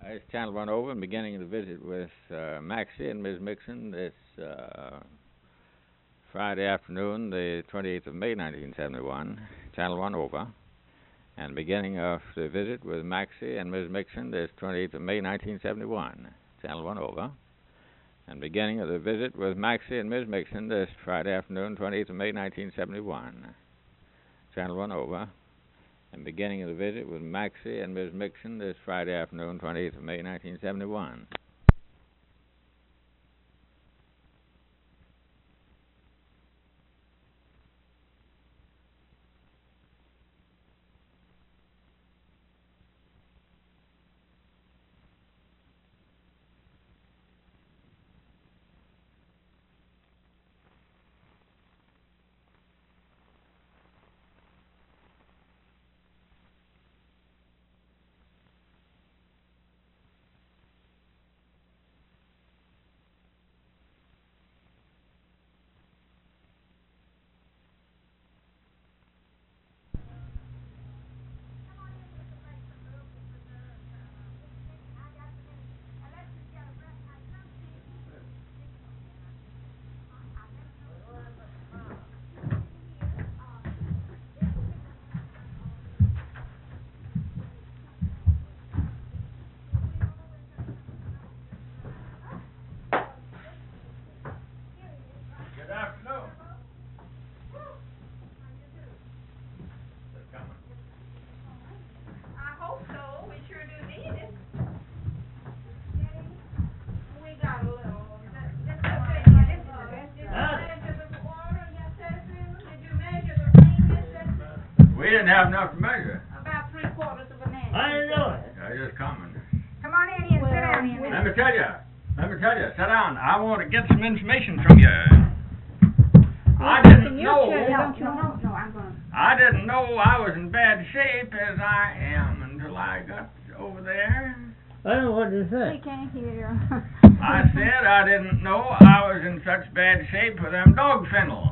It's Channel 1 over and beginning the visit with Maxie and Ms. Mixon this Friday afternoon, the 28th of May, 1971. Channel 1 over. And beginning of the visit with Maxie and Ms. Mixon this 28th of May, 1971. Channel 1 over. And beginning of the visit with Maxie and Ms. Mixon this Friday afternoon, 28th of May, 1971. Channel 1 over. And beginning of the visit with Maxie and Ms. Mixon this Friday afternoon, 28th of May, 1971. Good afternoon. I hope so. We sure do need it. We got a little. This is the measure the water yesterday. Did you measure the rain yesterday? We didn't have enough to measure. About 3/4 of an inch. How you doing? I just coming. Come on in here and sit down here. Let me tell you, sit down. I want to get some information from you. I didn't know. No, I'm going. I didn't know I was in bad shape as I am until I got over there. Well, what did you We say? can't hear. I said I didn't know I was in such bad shape with them dog fennel.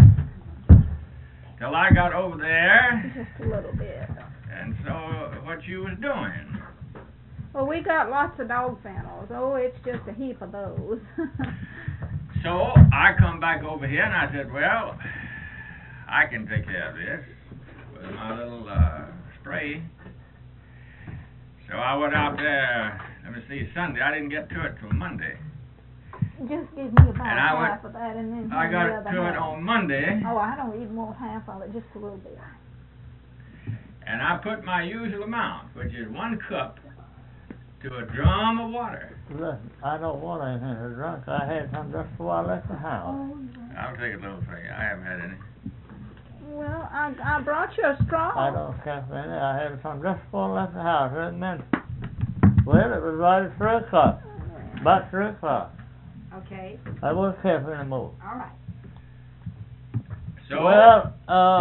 Till I got over there, Just a little bit. and saw what you was doing. Well, we got lots of dog fennels. Oh, it's just a heap of those. So I come back over here and I said, well, I can take care of this with my little spray. So I went out there, let me see, Sunday. I didn't get to it till Monday. Just give me about And I went- half of that and then I hand got the other to it half. on Monday, Oh, I don't even want half of it, just a little bit. and I put my usual amount, which is 1 cup, to a drum of water. Listen, I don't want anything to drink. I had some just before I left the house. Oh, I'll take a little for you. I haven't had any. well, I brought you a straw. I don't care for any. I had some just before I left the house. It meant, well, it was right at 3 o'clock. About 3 o'clock. Okay, I wasn't careful anymore. all right. So, Well,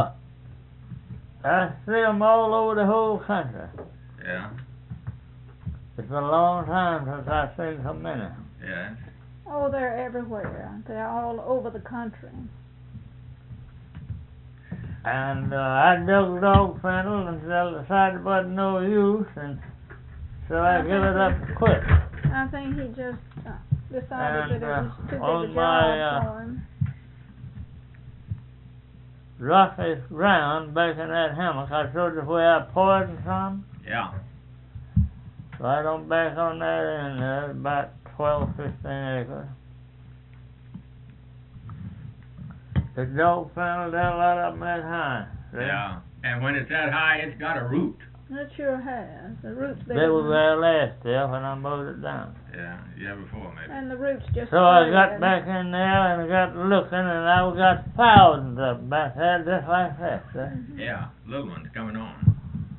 I see them all over the whole country. yeah, It's been a long time since I've seen so many. yeah. Oh, they're everywhere. They're all over the country. And I dug dog fennel until I decided it wasn't no use, and so I give it up quick. I think he just decided And, that it was too on big a my, job for him. Rocky ground back in that hammock, I showed you where I poisoned some. Yeah. Right on back on that end there, about 12, 15 acres. The dog fennel, there a lot of them that high. See? Yeah. And when it's that high, it's got a root. It sure has. The roots They bigger was than- there last year when I mowed it down. Yeah, before maybe. and the roots just So I got spread. back in there and got looking, and I got thousands of them back there just like that. See? Mhm. Yeah, little ones coming on.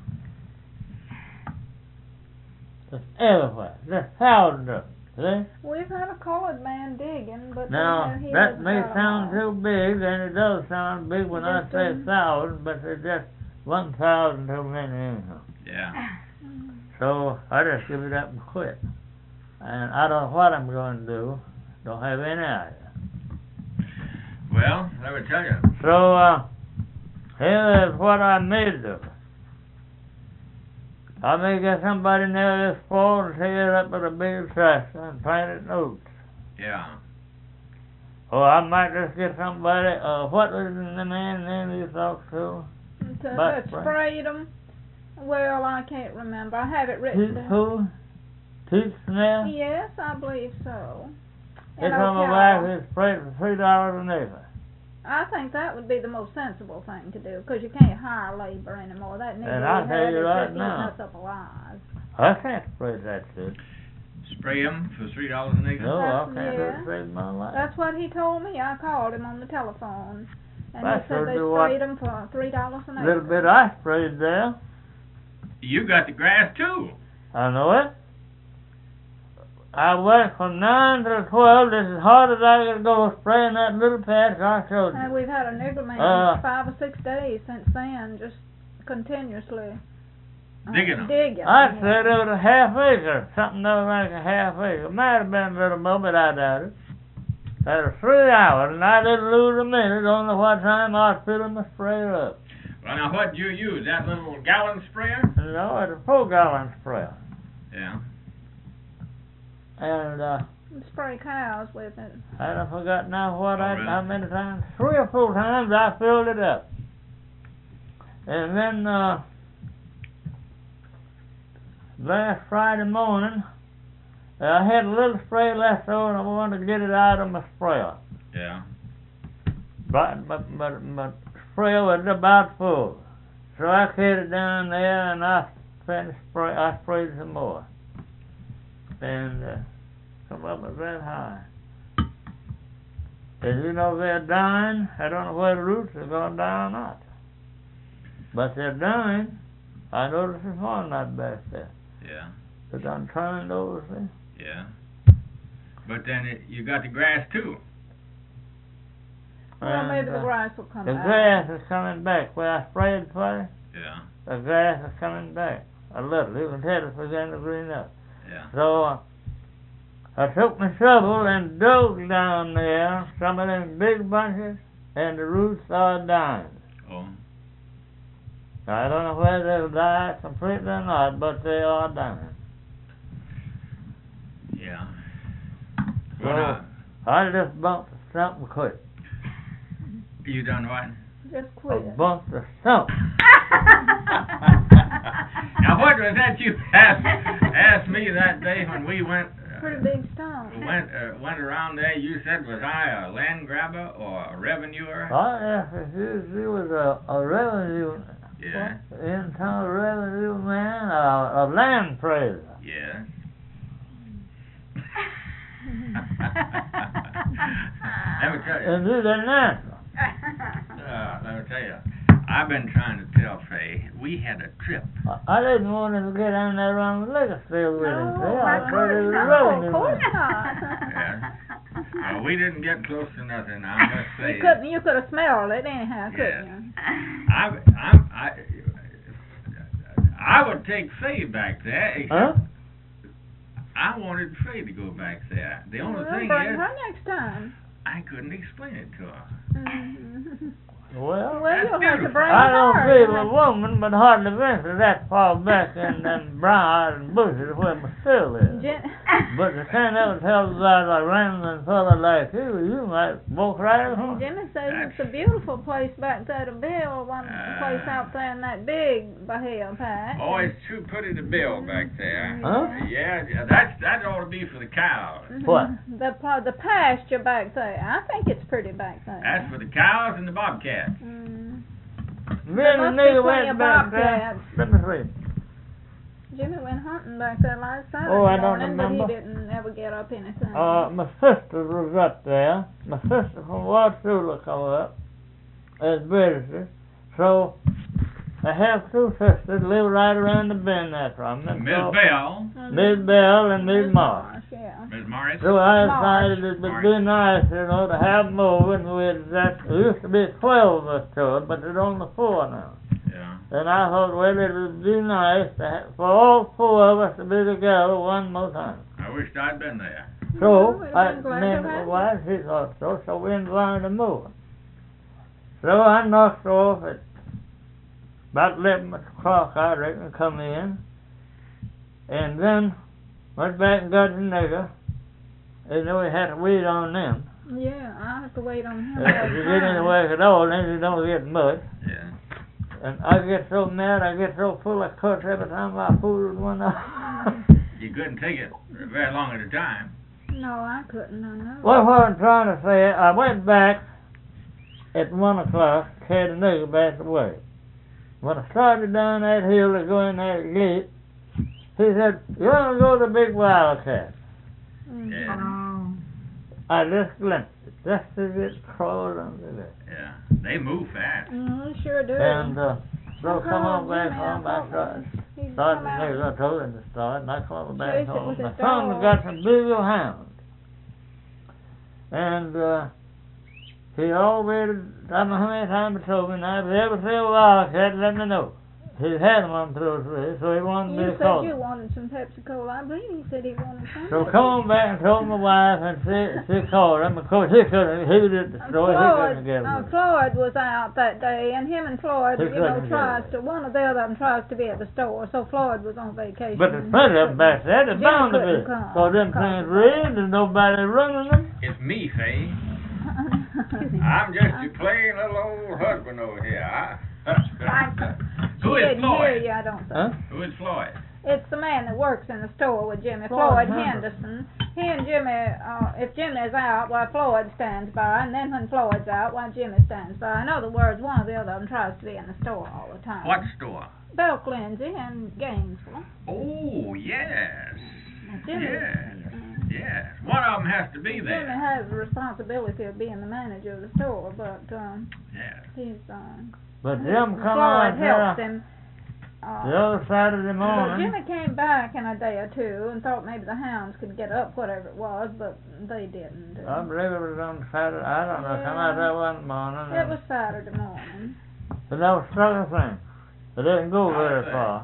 Just everywhere, just thousands of them. See? We've had a colored man digging, but Now, he that hasn't may got 'em sound all. too big, and it does sound big when I Just say a- thousand, but it's just 1,000 too many anyhow. Yeah. Mm. So I just give it up and quit. And I don't know what I'm going to do. Don't have any idea. Well, let me tell you. So, here is what I made of it. I may get somebody in there this fall to take it up with a big tractor and plant it in oats. Yeah. Or I might just get somebody, what was the man's name you talked to? That sprayed them. Well, I can't remember. I have it written down. Who? Pete Snell? Yes, I believe so. It's on the back, it's sprayed for $3 an acre. I think that would be the most sensible thing to do, because you can't hire labor anymore. That needs And to I'll be tell had. you It's right just now. eating us up alive. I can't spray that shit. Spray them for $3 an acre? No, I That's- can't yeah. save my life. That's what he told me. I called him on the telephone, and That's he said they sure do what- sprayed them for $3 an A acre. little bit I sprayed there. You got the grass too. I know it. I worked from 9 till 12, just as hard as I could go spraying that little patch I showed And you. we've had a nigger man 5 or 6 days since then, just continuously Digging 'em. Digging. I said it was a half acre, something that was like a half acre. Might have been a little more, but I doubt it. That was 3 hours, and I didn't lose a minute on the what time I was filling my sprayer up. Well, now what did you use? That little gallon sprayer? No, it was a 4-gallon sprayer. Yeah. And Spray cows with it. I forgot now what Oh, really? how many times. 3 or 4 times I filled it up. And then last Friday morning, I had a little spray left over and I wanted to get it out of my sprayer. Yeah. But my sprayer was about full. So I carried it down there and I sprayed some more. And some of them are very high. As you know, they're dying. I don't know whether the roots are going to die or not. But they're dying. I noticed this morning that back there. Yeah. They're done turned over, see? Yeah. But then you got the grass too. Well, maybe the And, grass will come the back. grass is coming back. Where I sprayed for Yeah. the grass is coming back. A little. You can tell it's beginning to green up. Yeah. So I took my shovel and dug down there some of them big bunches, and the roots are dying. Oh. I don't know whether they'll die completely or not, but they are dying. Yeah. So Well, now, I just bumped the stump and quit. you done what? Just I quit. bumped the stump. Now what was that you asked me that day when we went Pretty big stone. went around there? You said, was I a land grabber or a revenuer? I asked if he was a revenue, Yeah. internal revenue man, a land praiser. Yeah. Let me tell you. And he didn't answer. Let me tell you. I've been trying to tell Faye, we had a trip. I didn't want him to get down there around the liquor store with him. See? No, I of thought he was a course revenue not. man. Yeah. We didn't get close to nothing, I must say. You could have smelled it anyhow, couldn't Yeah. you? I would take Faye back there, except Huh? I wanted Faye to go back there. The only Well, thing bring is, her next time. I couldn't explain it to her. Mhm. Well, Well, you'll have to beautiful. bring I don't her. feel a woman, but hardly venture that far back in them briars and bushes where my still is. But the thing that would tell about a rambling fellow like you might walk right at home. Jimmy says it's a beautiful place back there to build, one place out there in that big Bahia patch. Oh, it's too pretty to build back there. Huh? Yeah, that ought to be for the cows. What? The pasture back there. I think it's pretty back there. That's for the cows and the bobcats. Mm. Me and the must be nigga plenty went of back there. bobcats. Let me see. Jimmy went hunting back there last Saturday Oh, I don't morning, remember. but he didn't ever get up anything. My sister was up there. My sister from Watsula come up as visitors. So I have 2 sisters live right around the bend there from me. Miss So, Bell, Miss Bell and Miss Marsh. Yeah. Miss Morris. So I Marsh. decided it would be nice, to have them over, and there used to be 12 of us to it, but there's only 4 now. Yeah. And I thought, well, it would be nice for all 4 of us to be together one more time. I wished I'd been there. So, we'd have I been glad to named have my you. wife, she thought so we invited them over. So I knocked off at about 11 o'clock, I reckon, come in, And then went back and got the nigger. And then we had to wait on them. Yeah, I have to wait on him. If you get in the work at all, then you don't get much. Yeah. And I get so mad, I get so full of cuts every time I fooled one up. You couldn't take it very long at a time. No, I couldn't, I know. Well, what I'm trying to say, I went back at 1 o'clock, carried the nigger back to work. When I started down that hill to go in that gate, he said, "You're going to go to the big wildcat." Yeah. I just glimpsed it, just as it crawled under there. Yeah. They move fast. Mm, sure do. And so come on back Jimmy, home, I started He's the come out nigger, I told him to start, and I come back Chase it home. with his My son dog. got some big old hounds. And he always, I don't know how many times he told me now, if you ever see a wildcat, let me know. He had them on through his way, so he wanted me You to said call you him. wanted some Pepsi Cola. I believe he said he wanted some. So come on back and told my wife, and she called him. Of course, he was at the store, he couldn't get him. Floyd was out that day, and him and Floyd, He you know, couldn't get tries away. to, one or the other of them tries to be at the store, so Floyd was on vacation. But there's plenty of them back there, they're Jimmy bound to be. couldn't come. So them things red, there's nobody running them. It's me, Faye. I'm just your plain little old husband over here. Who He is didn't hear Floyd? you, I don't think. Huh? Who is Floyd? It's the man that works in the store with Jimmy, Floyd Floyd Henderson. He and Jimmy, if Jimmy's out, why Floyd stands by, and then when Floyd's out, why Jimmy stands by. In other words, one or the other of them tries to be in the store all the time. What store? Belk Lindsay and Gainesville. Oh, yes. And Jimmy, Yes. One of them has to be Jimmy there. has the responsibility of being the manager of the store, but Yes. he's But Jim come Floyd out helps there him. the other Saturday But morning. Jimmy came back in a day or two and thought maybe the hounds could get up, whatever it was, but they didn't. I believe it was on Saturday. I don't know. Come out there one morning. It was Saturday morning. But that was struggling thing. It didn't go very far.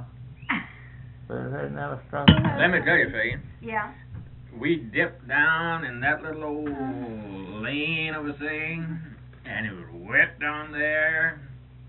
But it never struck. Let me tell you, Faye. Yeah. We dipped down in that little old lane of a thing, and it was wet down there.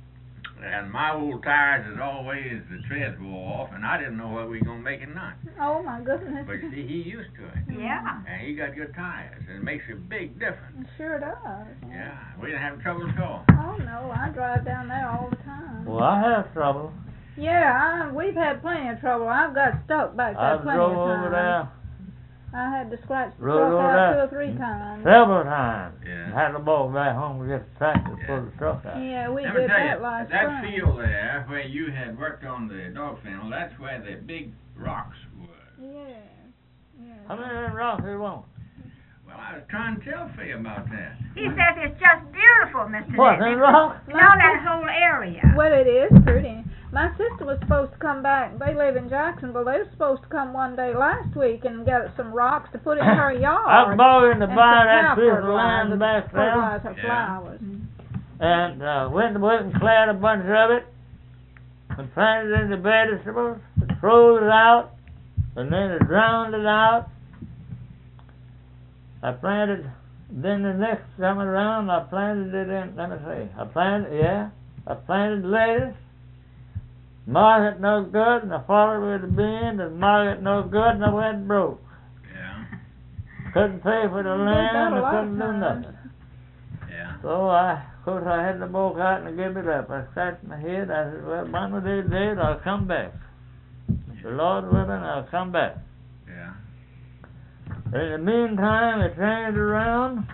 And my old tires, as always, the treads wore off, and I didn't know whether we were going to make it or not. Oh, my goodness. But see, he used to it. Yeah. And he got good tires, and it makes a big difference. It sure does. Yeah, we didn't have trouble at all. Oh, no, I drive down there all the time. Well, I have trouble. Yeah, we've had plenty of trouble. I've got stuck back there I plenty of drove times. over there I had to scratch the Rode truck over out there 2 or 3 times. several times. Yeah. Had to walk back home to get the tractor to pull the truck out. Yeah, we Let me did tell that you, last that spring. field there, where you had worked on the dog kennel, that's where the big rocks were. Yeah. Yeah. How many of them rocks do you want? Well, I was trying to tell Faye about that. He says it's just beautiful, Mr. What, Nicholas. them rocks? No, that whole area. Well, it is pretty. My sister was supposed to come back. They live in Jacksonville. They were supposed to come one day last week and get some rocks to put in her yard. I was borrowing to and buy some that cow piece of fertilizer land back to there. fertilize her Yeah. flowers. And went to work and cleared a bunch of it and planted it in the vegetables, and froze it out, and then it drowned it out. I planted, then the next time around I planted it in, let me see, I planted lettuce, market no good, and I followed with the beans, and market no good, and I went broke. Yeah, Couldn't pay for the You did land, that a I lot of couldn't do times. nothing. yeah. So of course I had to walk out and give it up. I scratched my head. I said, well, one of these days I'll come back. The Lord willing, I'll come back. Yeah. In the meantime, it turned around,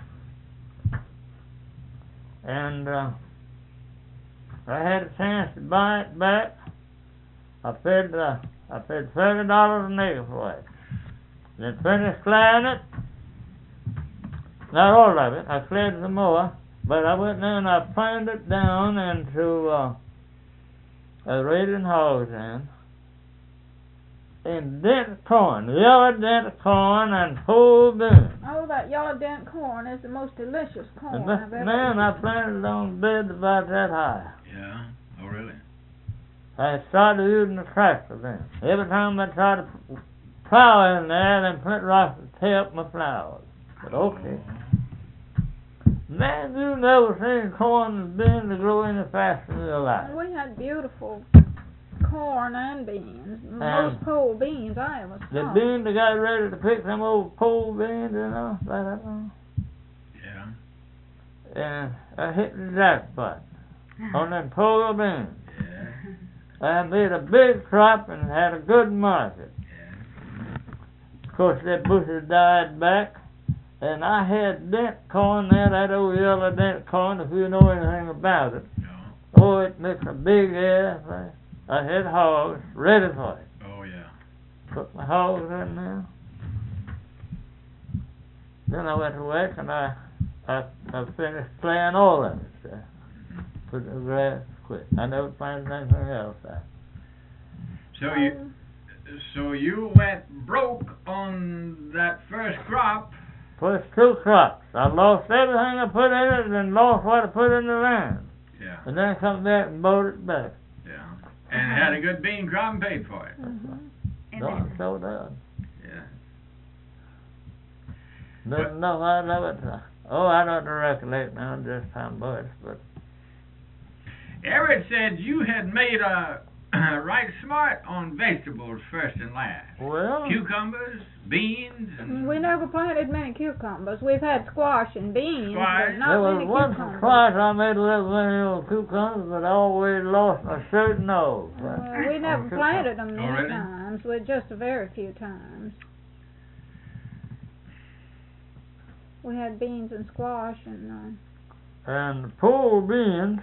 and I had a chance to buy it back. I paid $30 an acre for it. Then finished clearing it. Not all of it. I cleared some more. But I went there and I planted it down into a raiding hogs and dent corn, yellow dent corn and full beans. Oh, that yellow dent corn is the most delicious corn And I've ever man, eaten. I planted it on beds about that high. Yeah. Oh, really? I started using the tractor then. Every time I tried to plow in there, then Flint Rock would tear up my flowers. But okay. Man, you never seen corn and beans to grow any faster in your life. And we had beautiful corn and beans. Most pole beans I ever The saw. beans they got ready to pick them old pole beans, you know, like that one. Yeah. And I hit the jackpot on them pole beans. Yeah. I made a big crop and had a good market. Yeah. Of course, that bushes died back, and I had dent corn there, that old yellow dent corn, if you know anything about it. No. Oh, it makes a big air. I had hogs ready for it. Oh, yeah. Put my hogs in there. Then I went to work and I finished playing all of it. Put the grass, quit. I never planted anything else out. So you went broke on that first crop. First two crops. I lost everything I put in it and lost what I put in the land. Yeah. And then I come back and bought it back. Yeah. And had a good bean crop and paid for it. No, I so does. Yeah. Didn't know how of it. I don't recollect now just how much, but Everett said you had made a right smart on vegetables first and last. well, Cucumbers, beans, and We never planted many cucumbers. We've had squash and beans, Squash. but not there was many once or cucumbers. twice I made a little many old cucumbers, but I always lost my shirt and nose. We never planted them many really? times, but just a very few times. We had beans and squash and And pole beans,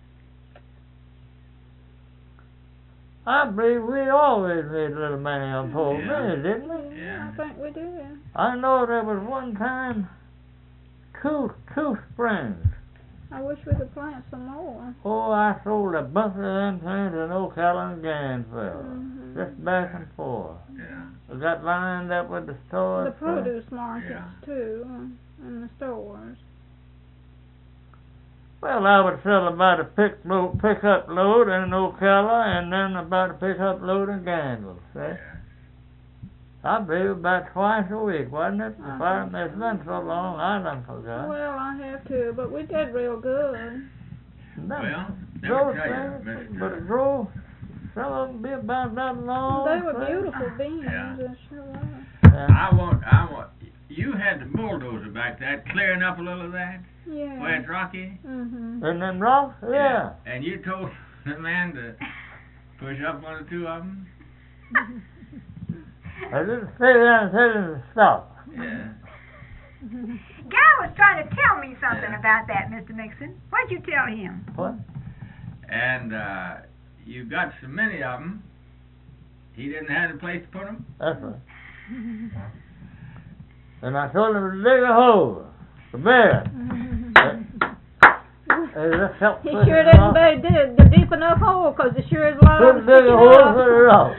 I believe we always made a little money on pole Yeah. beans, didn't we? Yeah. I think we did. I know there was one time two springs. I wish we could plant some more. Oh, I sold a bunch of them things in Ocala and Gainesville. Mhm. Just back and forth. Yeah. I got lined up with the stores. The produce markets Yeah. too, and the stores. Well, I would sell about a pickup load in Ocala and then about a pickup load in Gainesville. See? Yeah. I believe about twice a week, wasn't it? If I, think it's been so long, I done forgot. Well, I have too, but we did real good. Well, let me Those tell you, things, Mr. but it grew, some of them be about that long. They were see? beautiful beans, Yeah. they sure were. And I want, you had the bulldozer back there clearing up a little of that Yeah. where it's rocky. Mhm. and them rocks, yeah. And you told the man to push up one or two of them. I didn't sit down and tell him to stop. Yeah. Guy was trying to tell me something Yeah. about that, Mr. Mixon. What'd you tell him? What? And you got so many of them, he didn't have a place to put them. That's right. And I told him to dig a hole to bury it. Let's help He push sure it didn't off. dig the deep enough hole, 'cause it sure is low. Couldn't dig a hole for the rock.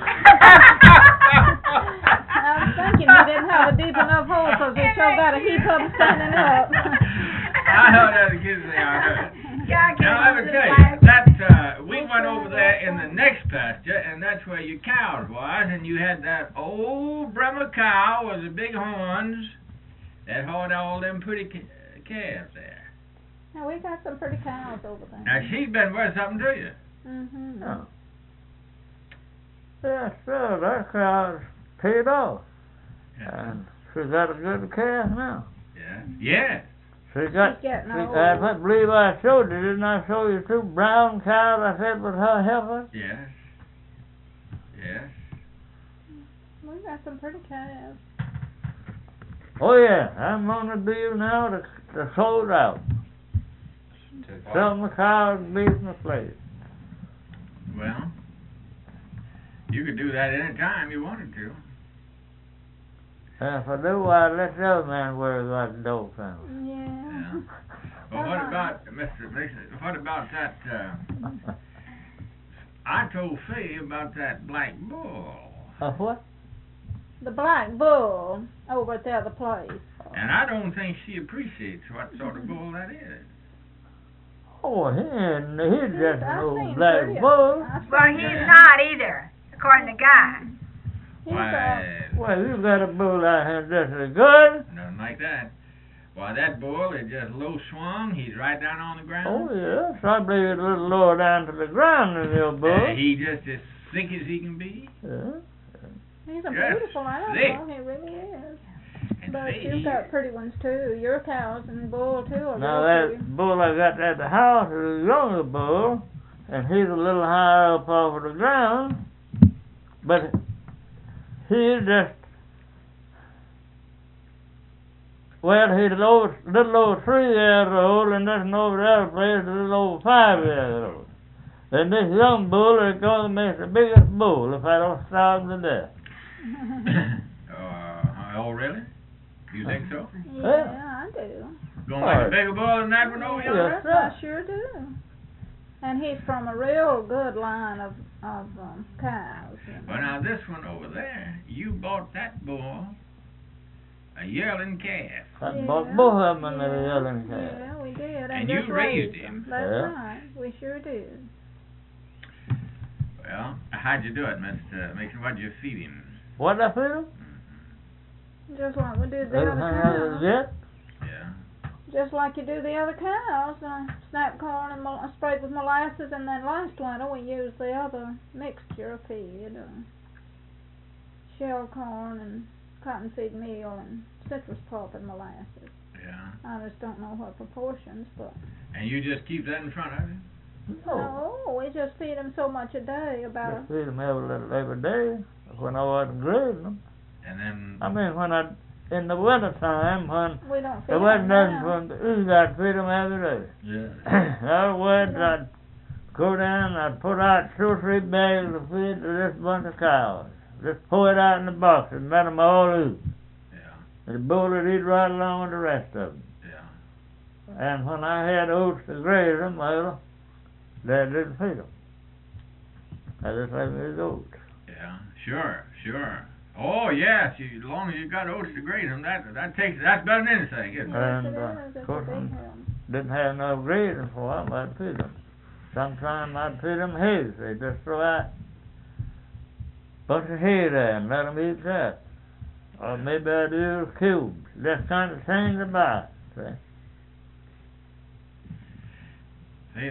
I was thinking he didn't have a deep enough hole, 'cause he sure got a heap of them standing up. I heard that again. I heard. Yeah, Now let me tell you, that we went over there in the next pasture, and that's where your cows was, and you had that old Bremer cow with the big horns that had all them pretty calves there. Now we got some pretty cows over there. Now she's been worth something to you. Mhm. Oh. Yeah, sure, that cow's paid off. And she got a good calf now. Yeah. Yes. She got, She's getting old. I believe I showed you, didn't I show you two brown cows I said was her heifer? Yes. Yes. We got some pretty calves. Oh yeah, I'm on the deal now to sold out. Sell my cows and beef in the place. Well, you could do that any time you wanted to. And if I do, I'd let the other man worry about the dope family. Yeah. Yeah. Well, what about, Mr. Mason, what about that, I told Faye about that black bull. What? The black bull over at the other place. And I don't think she appreciates what sort of bull that is. Oh, he's just an I've old seen black pretty- bull. I've Well, seen- he's not either, according to Guy. he's, Why, Well, you got a bull out here just as good. nothing like that. Why, that bull is just low swung. He's right down on the ground. Oh, yes. I believe it's a little lower down to the ground than your bull. He just is thick as he can be. Yeah. He's a Yes, beautiful animal. thick. He really is. And But fish. you've got pretty ones too. Your cows and bull too are Now real that pretty. bull I got at the house is a younger bull, and he's a little higher up off of the ground, but he's just, well, he's a little over 3 years old, and this one over the other place is a little over 5 years old. And this young bull is going to make the biggest bull if I don't starve to death. Oh, really? You think so? Yeah, I do. Gonna make a bigger bull than that one over yonder? Yes, sir. I sure do. And he's from a real good line of cows. You know. Well, now this one over there, you bought that bull a yearling calf. I Yeah. bought both of them in the yelling calf. Yeah, we did. And just you raised him. them. That's Yeah. right. We sure did. Well, how'd you do it, Mr. Mason? What'd you feed him? What I feel? Just like we did the Everything other I was cows. get. Yeah. Just like you do the other cows. Snap corn and sprayed with molasses, and then last winter we used the other mixture of feed. Shell corn and cottonseed meal and citrus pulp and molasses. Yeah. I just don't know what proportions, but And you just keep that in front of you? No. we just feed them so much a day, about Just feed them every day when I wasn't grading them. And then... I mean, in the winter time, when we don't feed there them wasn't nothing now. for them to eat, I'd feed them every day. Yeah. Otherwise, I'd go down, I'd put out 2 or 3 bags of feed to this bunch of cows. Just pour it out in the box and let them all eat. Yeah. The bull would eat right along with the rest of them. Yeah. And when I had oats to graze them, well, they didn't feed them. I just let them eat oats. Yeah. Sure. Oh, yes. As long as you got oats to grade them, that's better than anything, isn't it? And, Yes, it is. of It's course, a big when help. didn't have no grading for them, I'd feed them. Sometimes I'd feed them hay. They just throw out a bunch of hay there and let them eat that. Or maybe I'd use cubes. Just kind of things about it. See,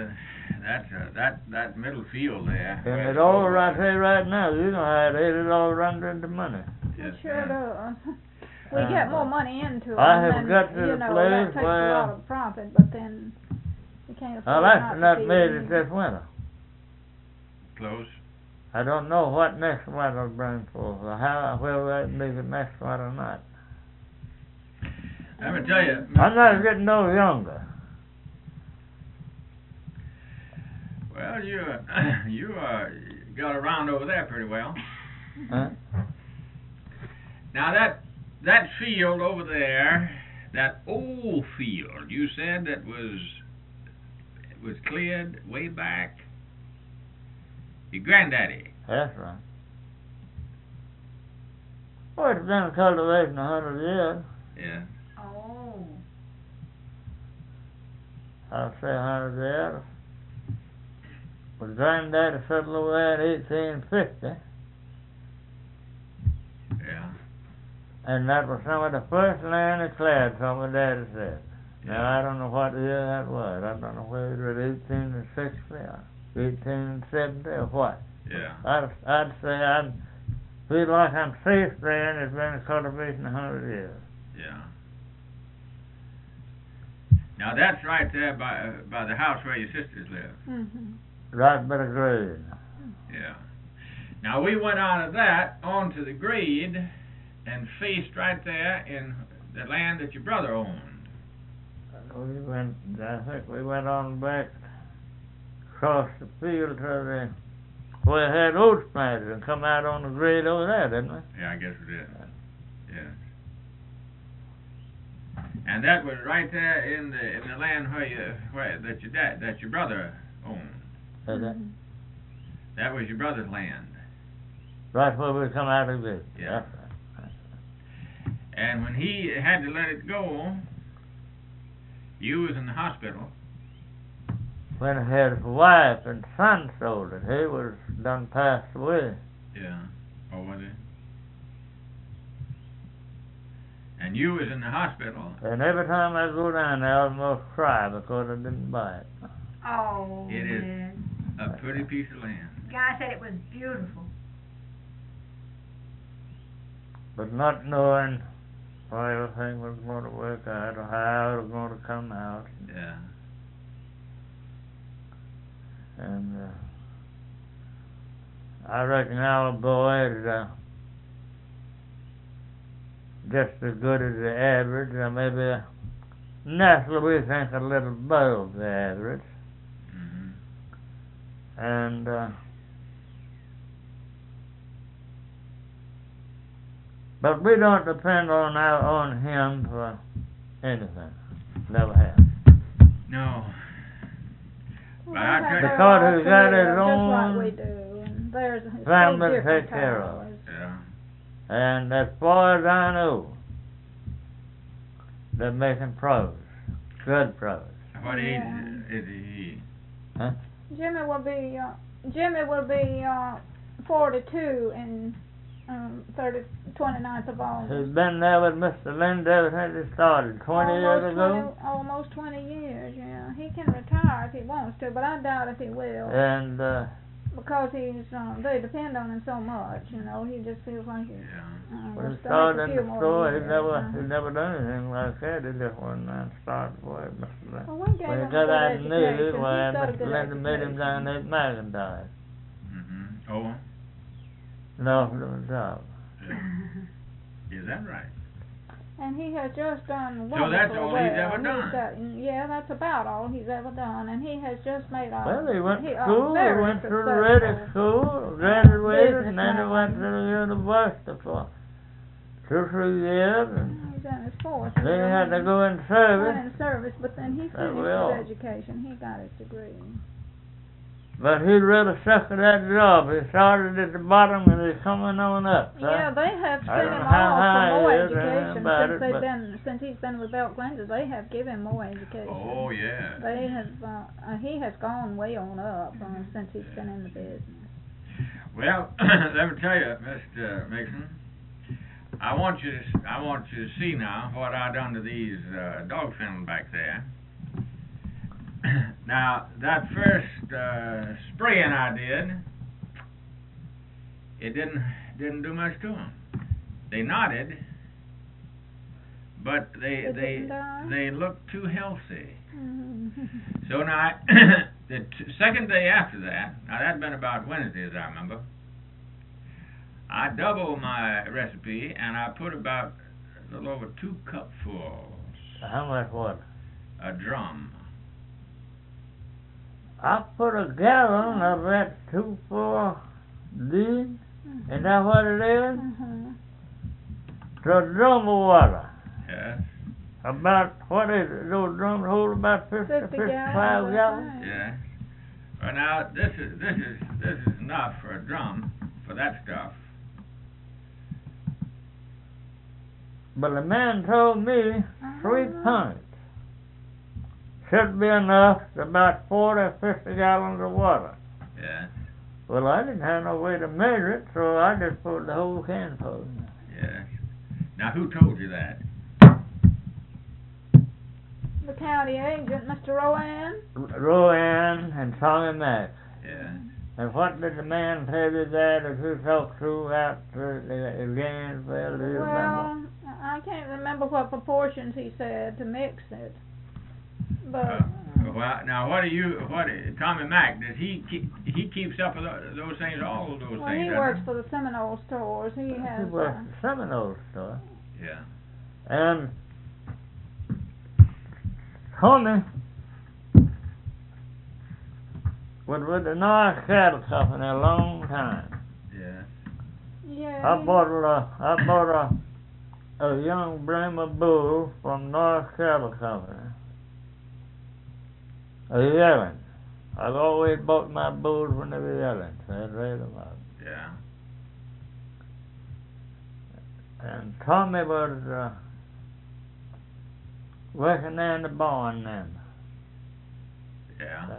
that middle field there. See? And where it the all bull right was. there right now, you know how it all runs into money. Yes, It sure ma'am. does. We And, get more money into it. I have and got to then, the you know, place that takes a where- lot of profit, but then you can't afford Well, that's not not to feed made them. it this winter. Close. I don't know what next winter will bring forth, or how, whether that make it next winter or not. Let me tell you. I'm not getting no younger. Well, you got around over there pretty well. Huh? Now that field over there, that old field, you said that was cleared way back. Your granddaddy. That's right. Well, it's been in cultivation 100 years. Yeah. Oh. I'll say 100 years. Well, granddaddy settled over there in 1850, Yeah. and that was some of the first land he cleared, so my daddy said. Now, I don't know what year that was. I don't know whether it was 1860 or 1870 or what. Yeah. I'd say I'd feel like I'm safe there, and it's been in cultivation 100 years. Yeah. Now that's right there by the house where your sisters live. Mhm. Right by the grade. Yeah. Now we went out of that onto the grade and faced right there in the land that your brother owned. I think we went on back across the field to the where it had oats planted and come out on the grade over there, didn't we? Yeah, I guess we did. Yes. And that was right there in the land that your brother owned. Is it? Mhm. That was your brother's land. Right where we come out of this. Yeah. That's right. And when he had to let it go, you was in the hospital. When his wife and son sold it, he was done passed away. Yeah. Or was it? And you was in the hospital. And every time I go down there, I almost cry because I didn't buy it. Oh. It is yes. a pretty piece of land. Guy said it was beautiful. But not knowing how everything was going to work out or how it was going to come out. Yeah. And I reckon our boy is just as good as the average, or maybe naturally we think a little above the average. Mhm. And but we don't depend on him for anything. Never have. No. Well, But I they have tell you- their Because own he's got career, his just own like we do, and theirs is family so to different take care of. ours. Yeah. And as far as I know, they're making progress. Good progress. What age Yeah. is he? Huh? Jimmy will be 42 in 29th of August. He's been there with Mr. Linda ever since he started, 20 years ago. Almost 20 years, yeah. He can retire if he wants to, but I doubt if he will. And Because they depend on him so much, you know. He just feels like he's Yeah. when will he stay started for a in few the more store, years, he'd never done anything like that. He just went and started with Mr. Linda. Well, we gave When him he got a out good of Navy, education. why He's got a Mr. good Linda made him education. down there at McIntyre. Mhm. Oh. And offered him a job. Is that right? And he has just done So that's wonderfully all well. he's ever done? Yeah, that's about all he's ever done, and he has just made a Well, he went to a school, he very went through the successful Ready School, graduated, and then he businessman. went to the university for 2-3 years, and He's in his fourth then he year. had to go in Not service. in service, but then he That finished will. his education. He got his degree. But he really stuck at that job. He started at the bottom and he's coming on up. Yeah, they have I sent don't him know how off high for more he is or anything education about since it, but- since he's been with Belt Cleanser. They have given him more education. Oh yeah. They have. He has gone way on up since he's been in the business. Well, let me tell you, Mr. Mixon. I want you to see now what I done to these dog kennels back there. Now that first spraying I did, it didn't do much to them. They nodded, but They didn't die? they looked too healthy. Mm-hmm. So now the second day after that, now that'd been about Wednesday as I remember. I doubled my recipe and I put about a little over 2 cupfuls, How much water? a drum. I put a gallon of that 2,4-D. Is that what it is? Mm-hmm. To a drum of water. Yes, About, what is it? Those drums hold about 50, 50 55 gallons, gallons? I think. yes. Well now this is enough for a drum for that stuff. But the man told me 3 Uh-huh. pints should be enough to about 40 or 50 gallons of water. Yes, Well, I didn't have no way to measure it, so I just put the whole can full. yes. Now who told you that? The county agent, Mr. Rowan. Rowan and Tommy Mack. Yes. And what did the man tell you that if you talked to after the Gainesville, do you remember? Well, I can't remember what proportions he said to mix it, but Well, now Tommy Mack, does he keeps up with those things, all of those well, things? he doesn't works for the Seminole stores. He has. He worked at the Seminole store. Yeah. And Tommy was with the North Cattle Company a long time. Yeah. Yeah. I bought a young Brahma bull from North Cattle Company. A yearling. I've always bought my bulls when they were yearlings. I'd raise them up. Yeah. And Tommy was working there in the barn then. Yeah.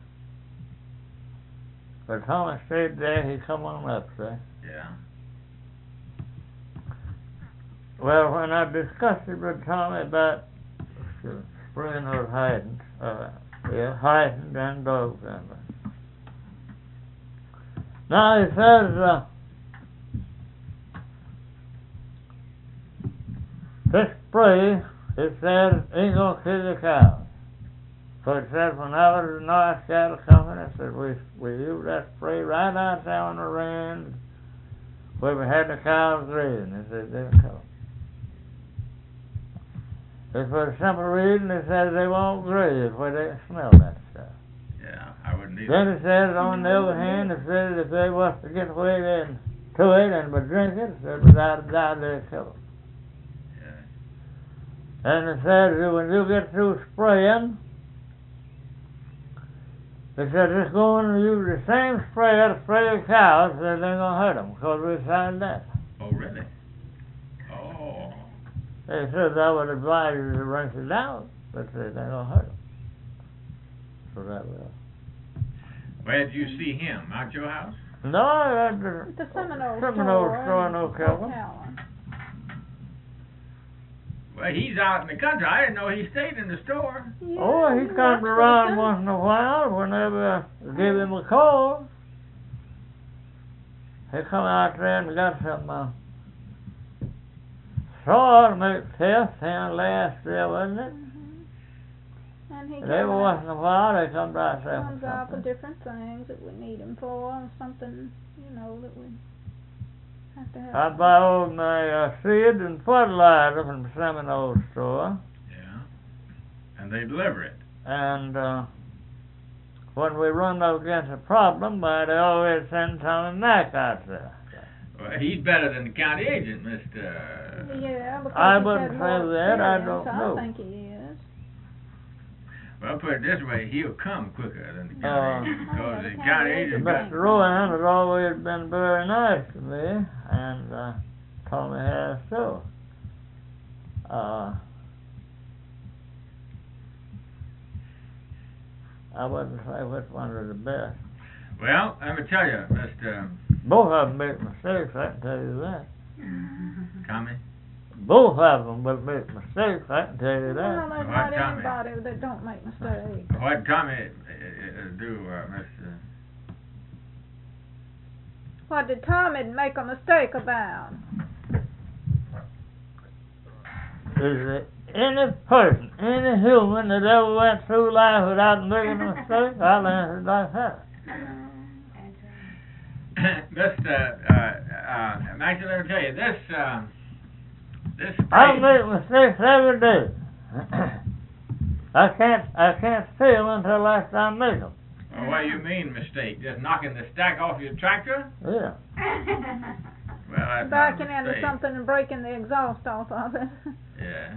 But Tommy stayed there, he come on up, sir. Yeah. Well, when I discussed it with Tommy about spraying those hidings, hidings and dog kennels, Now he says, this spray, it said, ain't gonna kill the cows. So it said when I was in the North Cattle Company, it said we used that spray right out there on the range where we had the cows grazing. It said, didn't kill them. It's for the simple reason it says they won't graze where they smell that stuff. Yeah, I wouldn't either. Then it says, on the other hand, it says if they was to get away then to it and would drink it, it said without a doubt they'd kill them. Yeah. And it says that when you get through spraying, it said just go and use the same sprayer to spray the cows, that they're going to hurt them, because we found that. Oh, really? Oh. They said I would advise you to rinse it out, but they're going to hurt them. So that will. Where did you see him? Out your house? No, I had The Seminole store in Ocala. Well, he's out in the country. I didn't know he stayed in the store. Yeah, Oh, he comes around once in a while whenever I give him a call. He come out there and got some soil to make tests and last year, wasn't it? And he And every once in a while they come right there comes for out for something. different things that we need him for, or something, that we have to have. I buy all my seed and fertilizer from the Seminole store. Yeah. And they deliver it. And when we run up against a problem, they always send Tommy Mack out there. Well, he's better than the county agent, Mr. Yeah, because I he's wouldn't had say more that, I experience, don't know. I think he is. Well, put it this way, he'll come quicker than the county agent, because the county agent Mr. Rowan has always been very nice to me, and Tommy has too. I wouldn't say which one is the best. Well, let me tell you, Mr. Both of them make mistakes, I can tell you that. Tommy. Both of them will make mistakes, I can tell you Well, that. there's What, not Tommy? anybody that don't make mistakes. What Tommy do, Mr. What did Tommy make a mistake about? Is there any person, any human that ever went through life without making a mistake? I'll answer it like that. Mr. Maxie, let me tell you, this I spray, make mistakes every day. I can't feel until after I make them. well, what do you mean mistake? Just knocking the stack off your tractor? Yeah. Well, that's Backing not a into mistake. something and breaking the exhaust off of it. Yeah.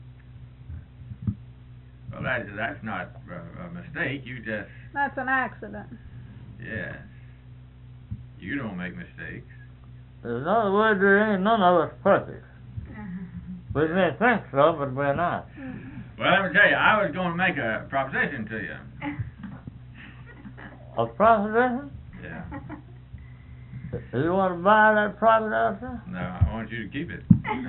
Well, that's not a mistake. You just, That's an accident. yes. You don't make mistakes. In other words, there ain't none of us perfect. We may think so, but we're not. Well, let me tell you, I was going to make a proposition to you. A proposition? Yeah. Do you want to buy that property out there? No, I want you to keep it.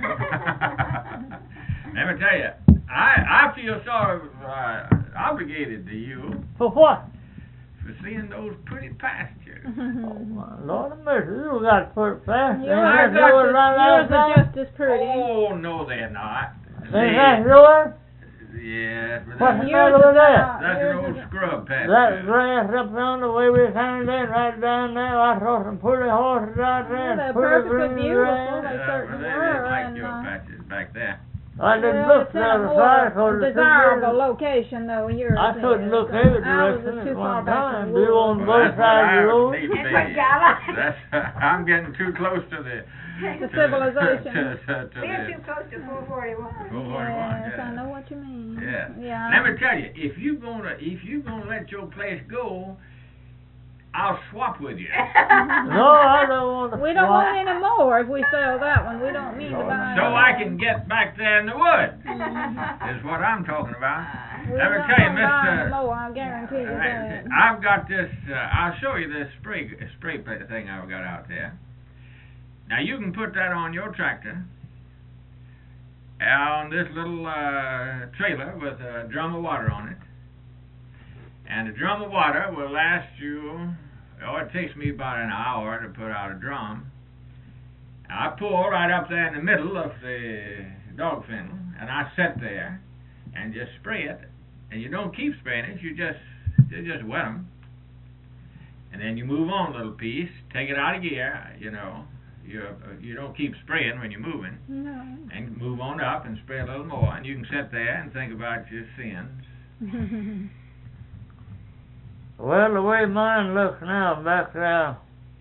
Let me tell you, I feel sort of obligated to you For what? for seeing those pretty pastures. My Lord of mercy, you got to put it fast. Yours Ain't that got yours to- right Yours out are there? just as pretty. Oh, no, they're not. Ain't that yours? Yes, but What's the that's, matter with that? that's an Yours old is- scrub That pasture. grass up on the way we turned in, right down there, I saw some pretty horses out there. Well, they're pretty perfectly green beautiful. grass. They Yeah, certainly well, they were, didn't like and, your patches back there. I didn't well, look it's the in a other side, more 'cause it's desirable too location, though, yours I couldn't is. look every Ours direction is at too far one back in time. the Do you woods. want Well, both that's what sides of the I road? need to That's be. what Gala. That's, I'm getting too close to the civilization. to We're the too close to 441. 441. Yes, Yeah. I know what you mean. Yeah. Yeah. Let me tell you, if you gonna let your place go, I'll swap with you. No, I don't want to We don't swap. want any more if we sell that one. We don't need to buy So any I more. can get back there in the woods. Mhm. Is what I'm talking about. We're Let me not tell you, gonna buy any Mr. more, I guarantee you that. I've got this. I'll show you this spray thing I've got out there. Now you can put that on your tractor, on this little trailer with a drum of water on it, and the drum of water will last you So it takes me about an hour to put out a drum. I pull right up there in the middle of the dog fennel, and I sit there and just spray it. And you don't keep spraying it, you just wet them. And then you move on a little piece, take it out of gear, you know. You don't keep spraying when you're moving. No. And move on up and spray a little more, and you can sit there and think about your sins. Well, the way mine looks now back there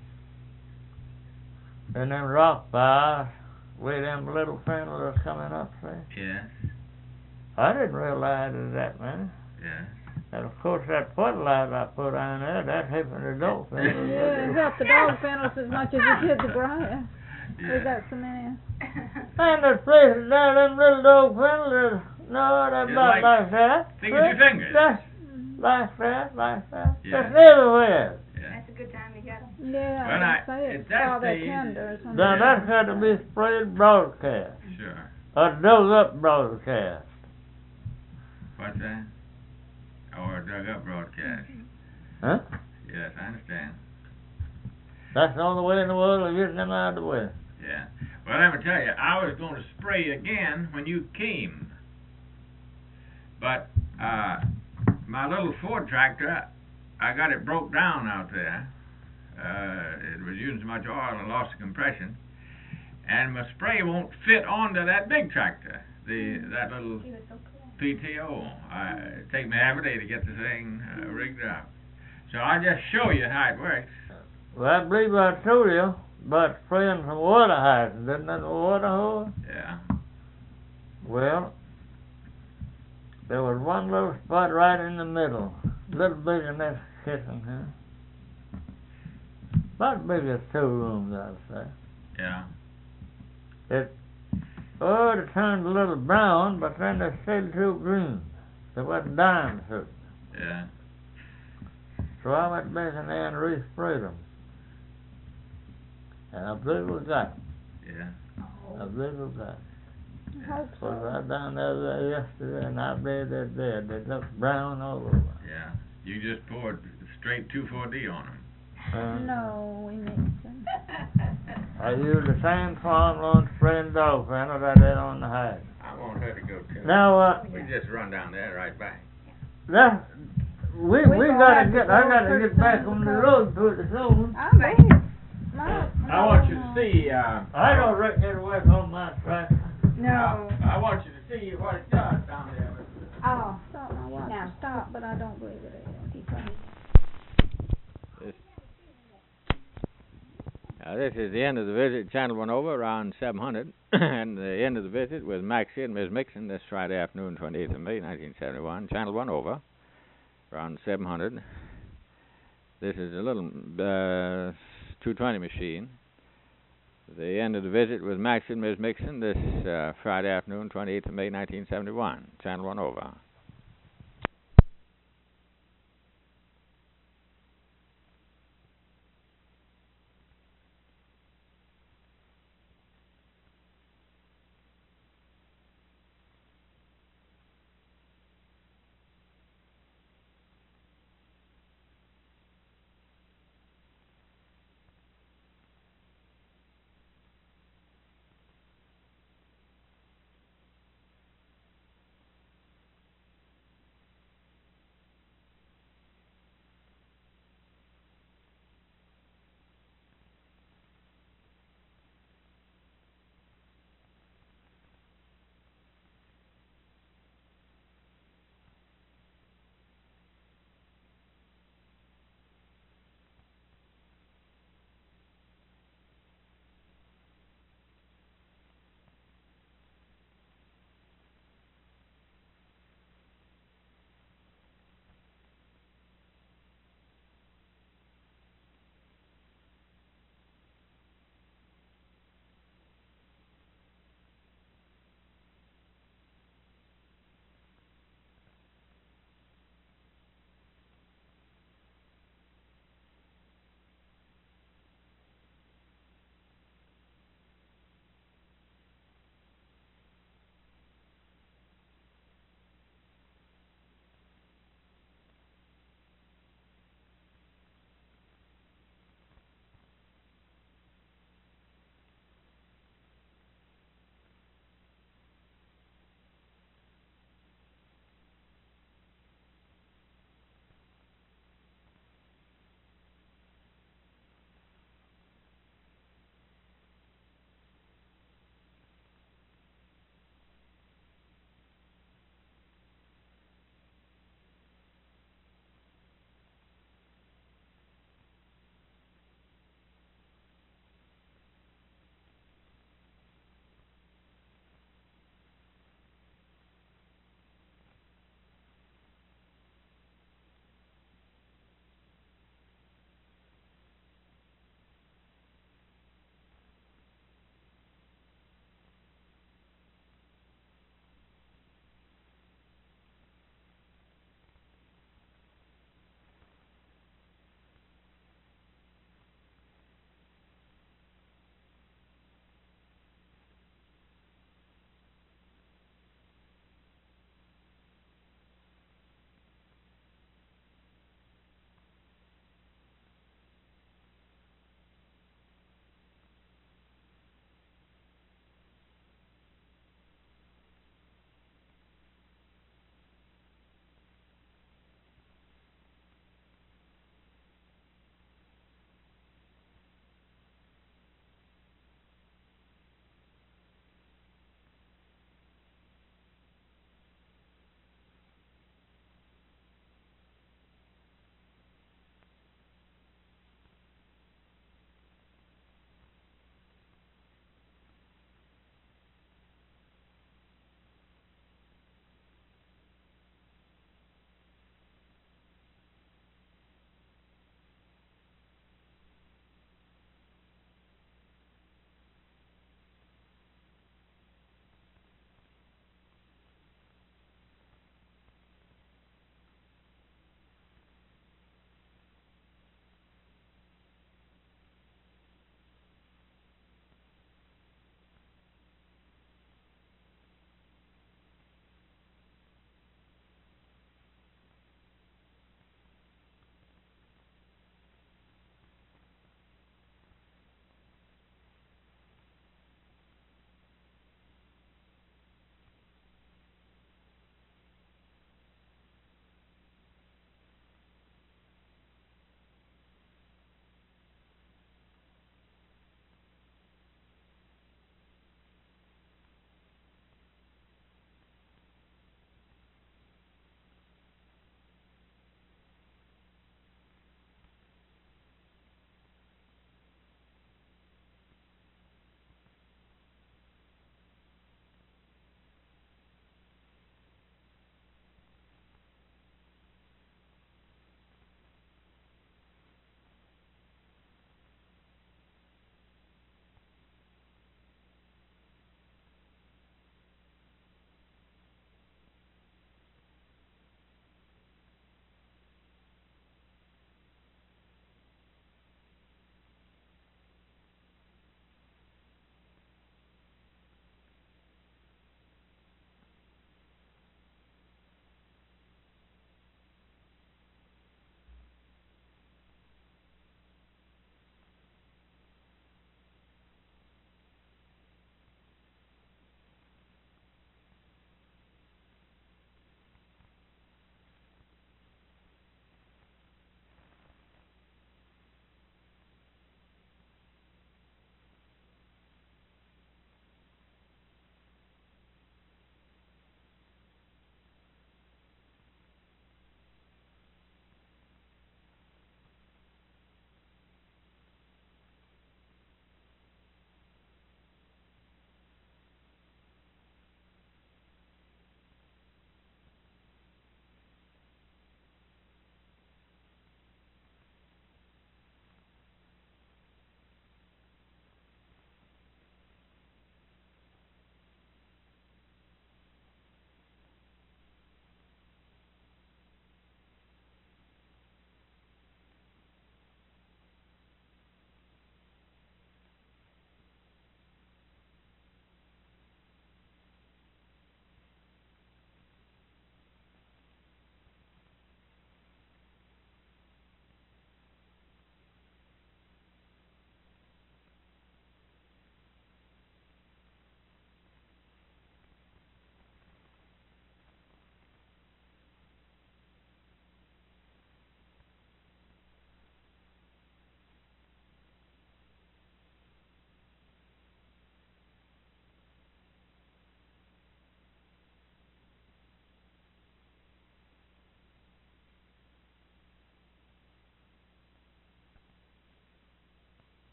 in them rock piles, where them little fennels are coming up there, Yes, I didn't realize there was that many. yes. And of course that fertilizer I put on there, that's helping the dog fennels. Yeah, it helped the dog fennels as much as it did the grass. We Yeah. got so many. And the places there, them little dog fennels, no, they're Just about like that. Think of your fingers. Just like that, like that. Yeah. Just everywhere. Yeah. That's a good time to get them. Yeah, Well, I say at it's that all that stage- tenders. Now that's got to be sprayed broadcast, Sure. or dug up broadcast. What's that? Or dug up broadcast. Huh? Yes, I understand. That's the only way in the world of getting them out of the way. Yeah. Well, let me tell you, I was going to spray again when you came. But my little Ford tractor, I got it broke down out there. It was using so much oil and lost the compression. And my spray won't fit onto that big tractor, that little He was so cool. PTO. It take me half a day to get the thing rigged up. So I'll just show you how it works. Well, I believe I told you about spraying some water hydrants, didn't that water hose? Yeah. Well, there was one little spot right in the middle, a little bigger than this kitchen here. About big as 2 rooms, I'd say. Yeah. It turned a little brown, but then it stayed too green. It wasn't dying so. Yeah. So I went back in there and resprayed them. And I believe we got it. Yeah. I believe we got it. I hope So so. I down there yesterday, and I believe they're dead. They look brown all over. Yeah. You just poured straight 2,4-D on them. No, we mix them. I use the same formula spraying dog fennel that I did on the hide. I want her to go too. Now, We just run down there right back. that we gonna gotta have to get. I go gotta pretty get back soon on the because- road pretty soon. I believe. I want you to see. I don't reckon it'll work on my track. No. I want you to see what it does down there. Oh. Thought my watch No. would stop, but I don't believe it is. He tried. This is the end of the visit. Channel went over around 700, and the end of the visit with Maxie and Ms. Mixon this Friday afternoon, 28th of May, 1971. Channel went over around 700. This is a little 220 machine. The end of the visit with Maxie and Ms. Mixon this Friday afternoon, 28th of May, 1971. Channel went over.